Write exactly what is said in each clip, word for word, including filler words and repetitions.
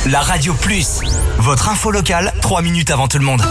La Radio Plus, votre info locale, trois minutes avant tout le monde.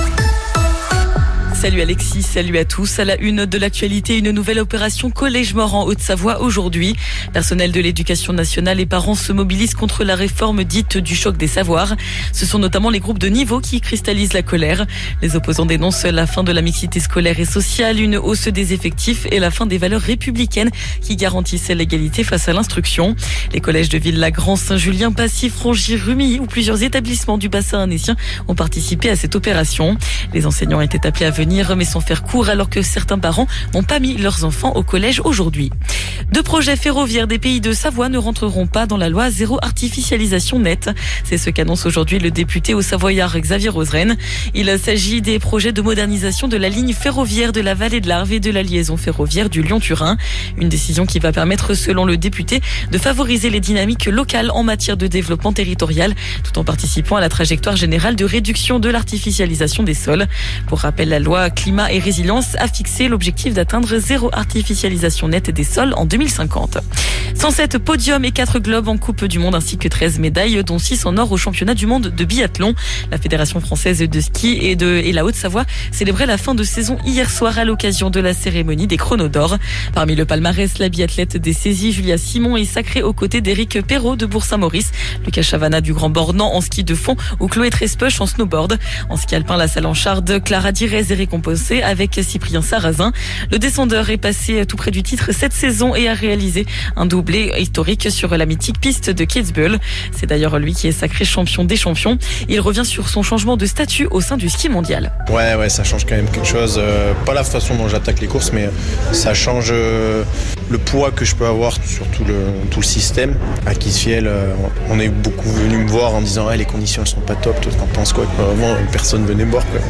Salut Alexis, salut à tous. À la une de l'actualité, une nouvelle opération Collège mort en Haute-Savoie aujourd'hui. Personnel de l'éducation nationale et parents se mobilisent contre la réforme dite du choc des savoirs. Ce sont notamment les groupes de niveau qui cristallisent la colère. Les opposants dénoncent la fin de la mixité scolaire et sociale, une hausse des effectifs et la fin des valeurs républicaines qui garantissaient l'égalité face à l'instruction. Les collèges de Ville-Lagrand, Saint-Julien, Passy, Frangy, Rumilly ou plusieurs établissements du bassin annécien ont participé à cette opération. Les enseignants étaient appelés à venir mais sans faire court alors que certains parents n'ont pas mis leurs enfants au collège aujourd'hui. Deux projets ferroviaires des pays de Savoie ne rentreront pas dans la loi zéro artificialisation nette. C'est ce qu'annonce aujourd'hui le député au Savoyard Xavier Roseraine. Il s'agit des projets de modernisation de la ligne ferroviaire de la vallée de l'Arve et de la liaison ferroviaire du Lyon-Turin. Une décision qui va permettre, selon le député, de favoriser les dynamiques locales en matière de développement territorial, tout en participant à la trajectoire générale de réduction de l'artificialisation des sols. Pour rappel, la loi Climat et Résilience a fixé l'objectif d'atteindre zéro artificialisation nette des sols en deux mille cinquante. cent sept podiums et quatre globes en Coupe du Monde ainsi que treize médailles, dont six en or au championnat du monde de biathlon. La Fédération française de ski et, de, et la Haute-Savoie célébrait la fin de saison hier soir à l'occasion de la cérémonie des chronos d'or. Parmi le palmarès, la biathlète des saisies Julia Simon est sacrée aux côtés d'Éric Perrault de Bourg-Saint-Maurice, Lucas Chavana du Grand Bornand en ski de fond ou Chloé Trespeuch en snowboard. En ski alpin, la Sallancharde, Clara Direz est récompensée avec Cyprien Sarrazin. Le descendeur est passé tout près du titre cette saison et a réalisé un doublé historique sur la mythique piste de Kitzbühel. C'est d'ailleurs lui qui est sacré champion des champions. Il revient sur son changement de statut au sein du ski mondial. Ouais, ouais, ça change quand même quelque chose. Euh, pas la façon dont j'attaque les courses, mais ça change euh, le poids que je peux avoir sur tout le, tout le système. À Kitzbühel, euh, on est beaucoup venu me voir en disant hey, les conditions elles sont pas top, toi t'en penses quoi? Avant, personne venait me voir. Quoi.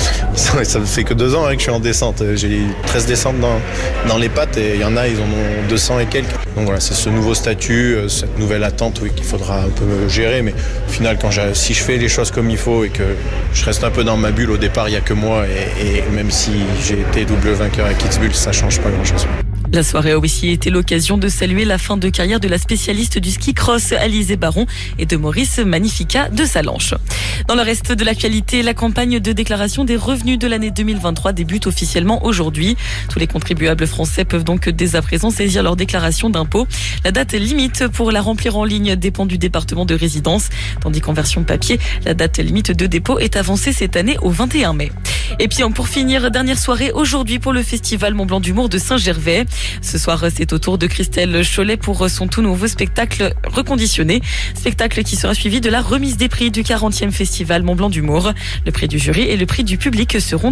Ça, ça fait que deux ans hein, que je suis en descente. J'ai treize descentes dans, dans les pattes et il y en a, ils en ont deux cents et quelques. Donc voilà, c'est ce nouveau statut, cette nouvelle attente oui, qu'il faudra un peu gérer. Mais au final, quand si je fais les choses comme il faut et que je reste un peu dans ma bulle, au départ, il n'y a que moi. Et, et même si j'ai été double vainqueur à Kitzbühel, ça ne change pas grand-chose. La soirée a aussi été l'occasion de saluer la fin de carrière de la spécialiste du ski cross Alizé Baron et de Maurice Magnifica de Salanches. Dans le reste de l'actualité, la campagne de déclaration des revenus de l'année deux mille vingt-trois débute officiellement aujourd'hui. Tous les contribuables français peuvent donc dès à présent saisir leur déclaration d'impôt. La date limite pour la remplir en ligne dépend du département de résidence, tandis qu'en version papier, la date limite de dépôt est avancée cette année au vingt et un mai. Et puis pour finir, dernière soirée aujourd'hui pour le festival Mont Blanc d'humour de Saint-Gervais. Ce soir, c'est au tour de Christelle Cholet pour son tout nouveau spectacle reconditionné. Spectacle qui sera suivi de la remise des prix du quarantième festival Mont Blanc d'humour. Le prix du jury et le prix du public seront